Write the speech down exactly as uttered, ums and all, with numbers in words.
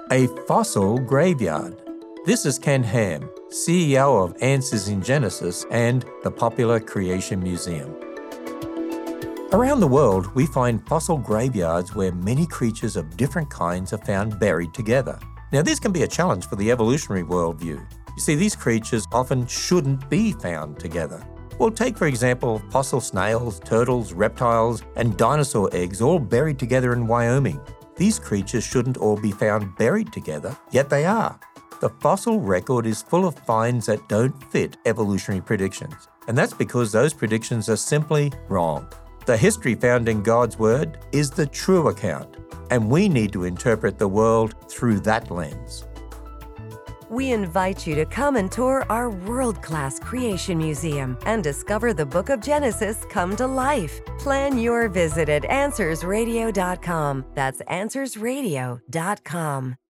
A fossil graveyard. This is Ken Ham, C E O of Answers in Genesis and the popular Creation Museum. Around the world, we find fossil graveyards where many creatures of different kinds are found buried together. Now, this can be a challenge for the evolutionary worldview. You see, these creatures often shouldn't be found together. Well, take, for example, fossil snails, turtles, reptiles, and dinosaur eggs all buried together in Wyoming. These creatures shouldn't all be found buried together, yet they are. The fossil record is full of finds that don't fit evolutionary predictions, and that's because those predictions are simply wrong. The history found in God's Word is the true account, and we need to interpret the world through that lens. We invite you to come and tour our world-class Creation Museum and discover the Book of Genesis come to life. Plan your visit at answers radio dot com. That's answers radio dot com.